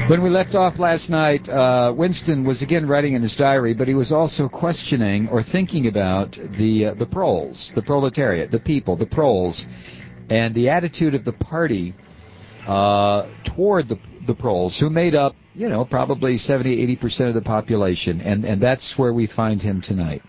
When we left off last night, Winston was again writing in his diary, but he was also questioning or thinking about the proles, the proletariat, the people, the proles, and the attitude of the party toward the proles, who made up, probably 70-80% of the population, and that's where we find him tonight.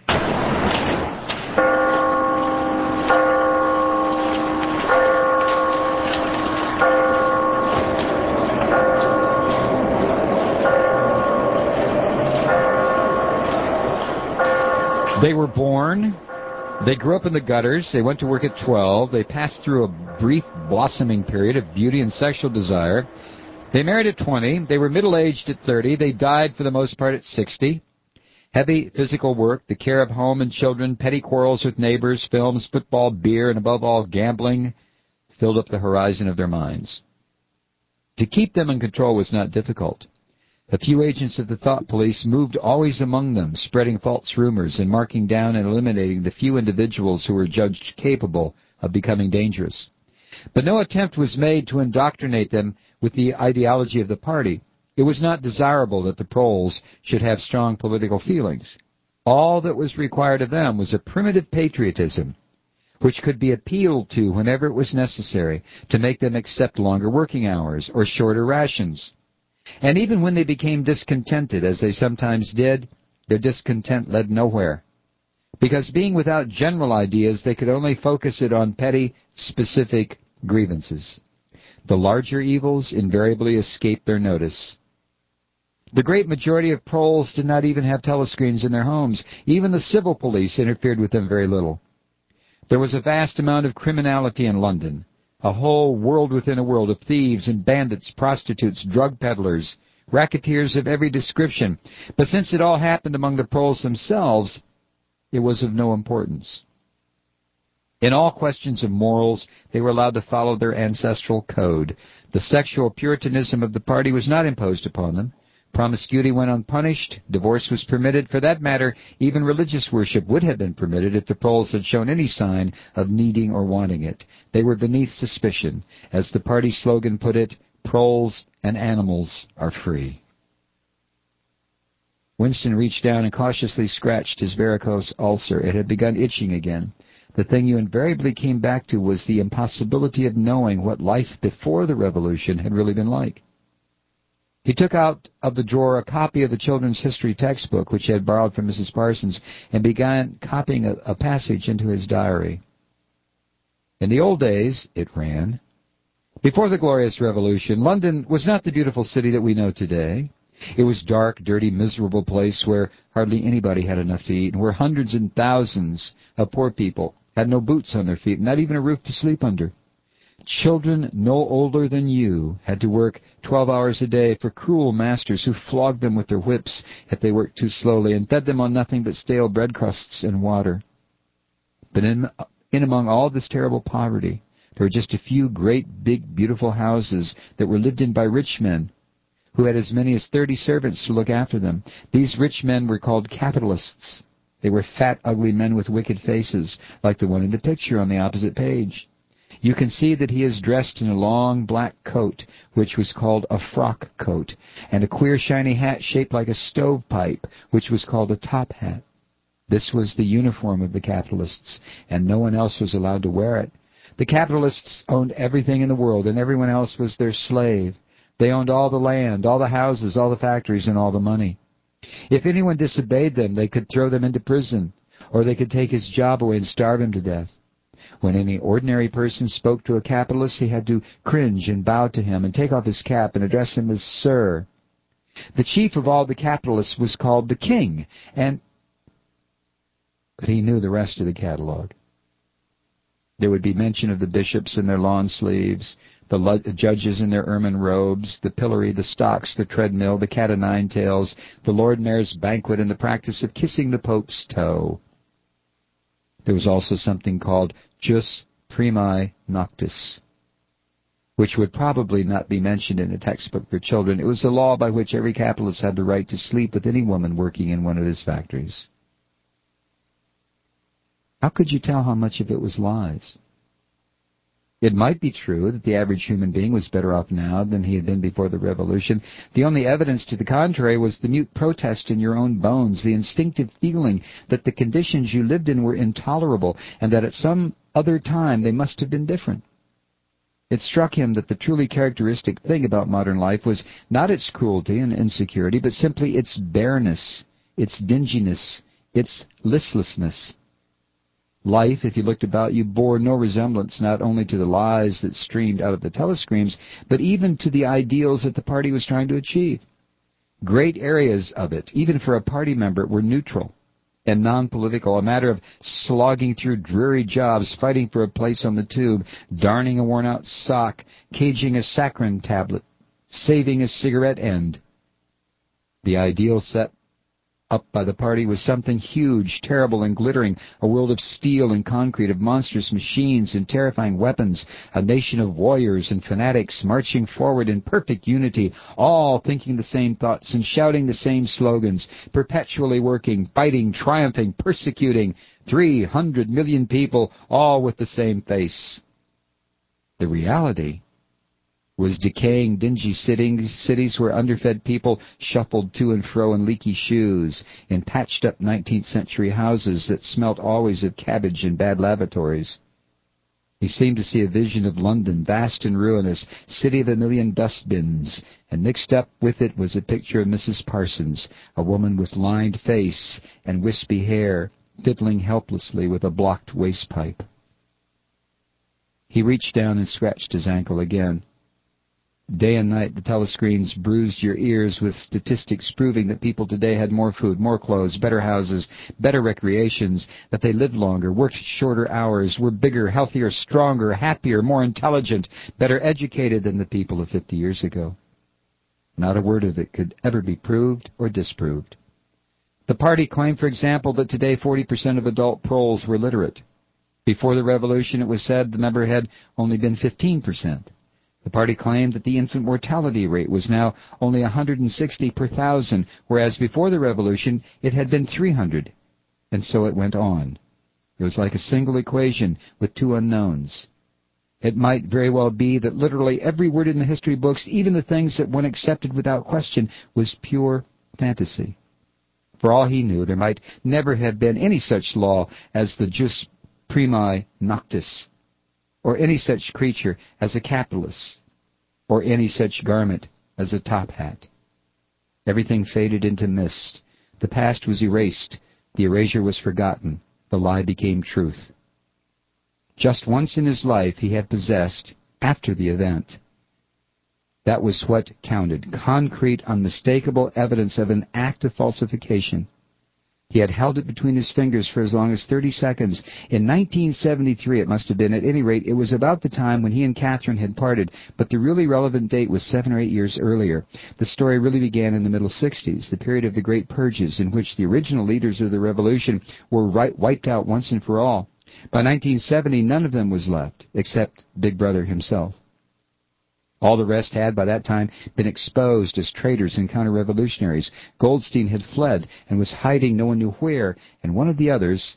They were born, they grew up in the gutters, they went to work at 12, they passed through a brief blossoming period of beauty and sexual desire. They married at 20, they were middle-aged at 30, they died for the most part at 60. Heavy physical work, the care of home and children, petty quarrels with neighbors, films, football, beer, and above all gambling filled up the horizon of their minds. To keep them in control was not difficult. A few agents of the thought police moved always among them, spreading false rumors and marking down and eliminating the few individuals who were judged capable of becoming dangerous. But no attempt was made to indoctrinate them with the ideology of the party. It was not desirable that the proles should have strong political feelings. All that was required of them was a primitive patriotism, which could be appealed to whenever it was necessary to make them accept longer working hours or shorter rations. And even when they became discontented, as they sometimes did, their discontent led nowhere. Because being without general ideas, they could only focus it on petty, specific grievances. The larger evils invariably escaped their notice. The great majority of proles did not even have telescreens in their homes. Even the civil police interfered with them very little. There was a vast amount of criminality in London. A whole world within a world of thieves and bandits, prostitutes, drug peddlers, racketeers of every description. But since it all happened among the proles themselves, it was of no importance. In all questions of morals, they were allowed to follow their ancestral code. The sexual puritanism of the party was not imposed upon them. Promiscuity went unpunished. Divorce was permitted. For that matter, even religious worship would have been permitted if the proles had shown any sign of needing or wanting it. They were beneath suspicion. As the party slogan put it, proles and animals are free. Winston reached down and cautiously scratched his varicose ulcer. It had begun itching again. The thing you invariably came back to was the impossibility of knowing what life before the revolution had really been like. He took out of the drawer a copy of the children's history textbook, which he had borrowed from Mrs. Parsons, and began copying a passage into his diary. In the old days, it ran, before the glorious revolution, London was not the beautiful city that we know today. It was a dark, dirty, miserable place where hardly anybody had enough to eat, and where hundreds and thousands of poor people had no boots on their feet, not even a roof to sleep under. Children no older than you had to work 12 hours a day for cruel masters who flogged them with their whips if they worked too slowly and fed them on nothing but stale bread crusts and water. But in among all this terrible poverty, there were just a few great, big, beautiful houses that were lived in by rich men who had as many as 30 servants to look after them. These rich men were called capitalists. They were fat, ugly men with wicked faces, like the one in the picture on the opposite page. You can see that he is dressed in a long black coat, which was called a frock coat, and a queer shiny hat shaped like a stovepipe, which was called a top hat. This was the uniform of the capitalists, and no one else was allowed to wear it. The capitalists owned everything in the world, and everyone else was their slave. They owned all the land, all the houses, all the factories, and all the money. If anyone disobeyed them, they could throw them into prison, or they could take his job away and starve him to death. When any ordinary person spoke to a capitalist, he had to cringe and bow to him and take off his cap and address him as Sir. The chief of all the capitalists was called the King, but he knew the rest of the catalog. There would be mention of the bishops in their lawn sleeves, the judges in their ermine robes, the pillory, the stocks, the treadmill, the cat-o'-nine-tails, the Lord Mayor's banquet, and the practice of kissing the Pope's toe. There was also something called jus primae noctis, which would probably not be mentioned in a textbook for children. It was the law by which every capitalist had the right to sleep with any woman working in one of his factories. How could you tell how much of it was lies? It might be true that the average human being was better off now than he had been before the revolution. The only evidence to the contrary was the mute protest in your own bones, the instinctive feeling that the conditions you lived in were intolerable and that at some other time they must have been different. It struck him that the truly characteristic thing about modern life was not its cruelty and insecurity, but simply its bareness, its dinginess, its listlessness. Life, if you looked about you, bore no resemblance not only to the lies that streamed out of the telescreens, but even to the ideals that the party was trying to achieve. Great areas of it, even for a party member, were neutral and non-political, a matter of slogging through dreary jobs, fighting for a place on the tube, darning a worn-out sock, caging a saccharin tablet, saving a cigarette end. The ideal set up by the party was something huge, terrible, and glittering, a world of steel and concrete, of monstrous machines and terrifying weapons, a nation of warriors and fanatics marching forward in perfect unity, all thinking the same thoughts and shouting the same slogans, perpetually working, fighting, triumphing, persecuting, 300 million people, all with the same face. The reality was decaying, dingy cities where underfed people shuffled to and fro in leaky shoes, in patched-up 19th century houses that smelt always of cabbage and bad lavatories. He seemed to see a vision of London, vast and ruinous, city of a million dustbins, and mixed up with it was a picture of Mrs. Parsons, a woman with lined face and wispy hair, fiddling helplessly with a blocked waste-pipe. He reached down and scratched his ankle again. Day and night the telescreens bruised your ears with statistics proving that people today had more food, more clothes, better houses, better recreations, that they lived longer, worked shorter hours, were bigger, healthier, stronger, happier, more intelligent, better educated than the people of 50 years ago. Not a word of it could ever be proved or disproved. The party claimed, for example, that today 40% of adult proles were literate. Before the revolution, it was said the number had only been 15%. The party claimed that the infant mortality rate was now only 160 per thousand, whereas before the revolution it had been 300. And so it went on. It was like a single equation with two unknowns. It might very well be that literally every word in the history books, even the things that one accepted without question, was pure fantasy. For all he knew, there might never have been any such law as the jus primi noctis, or any such creature as a capitalist, or any such garment as a top hat. Everything faded into mist. The past was erased. The erasure was forgotten. The lie became truth. Just once in his life he had possessed, after the event. That was what counted, concrete, unmistakable evidence of an act of falsification. He had held it between his fingers for as long as 30 seconds. In 1973, it must have been. At any rate, it was about the time when he and Catherine had parted, but the really relevant date was 7 or 8 years earlier. The story really began in the middle 60s, the period of the Great Purges, in which the original leaders of the revolution were wiped out once and for all. By 1970, none of them was left, except Big Brother himself. All the rest had, by that time, been exposed as traitors and counter-revolutionaries. Goldstein had fled and was hiding no one knew where, and of the others,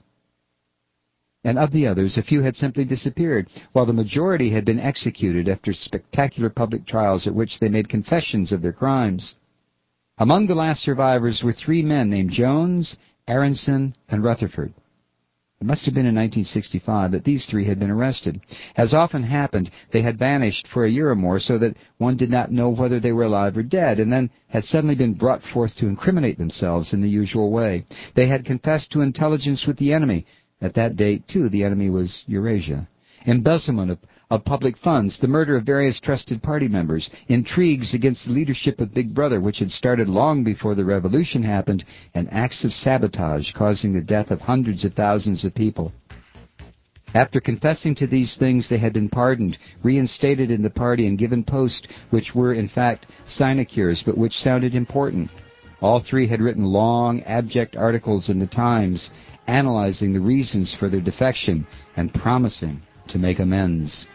a few had simply disappeared, while the majority had been executed after spectacular public trials at which they made confessions of their crimes. Among the last survivors were 3 men named Jones, Aronson, and Rutherford. It must have been in 1965 that these 3 had been arrested. As often happened, they had vanished for a year or more so that one did not know whether they were alive or dead, and then had suddenly been brought forth to incriminate themselves in the usual way. They had confessed to intelligence with the enemy. At that date, too, the enemy was Eurasia. Embezzlement of public funds, the murder of various trusted party members, intrigues against the leadership of Big Brother, which had started long before the revolution happened, and acts of sabotage causing the death of hundreds of thousands of people. After confessing to these things, they had been pardoned, reinstated in the party, and given posts which were, in fact, sinecures, but which sounded important. All 3 had written long, abject articles in the Times, analyzing the reasons for their defection and promising to make amends.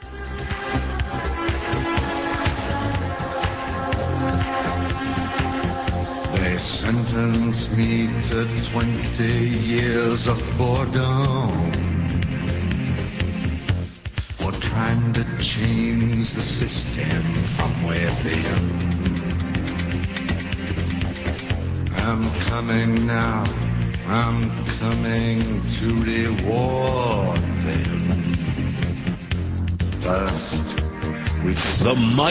They sentenced me to 20 years of boredom for trying to change the system from within. I'm coming now, I'm coming to reward them. First, we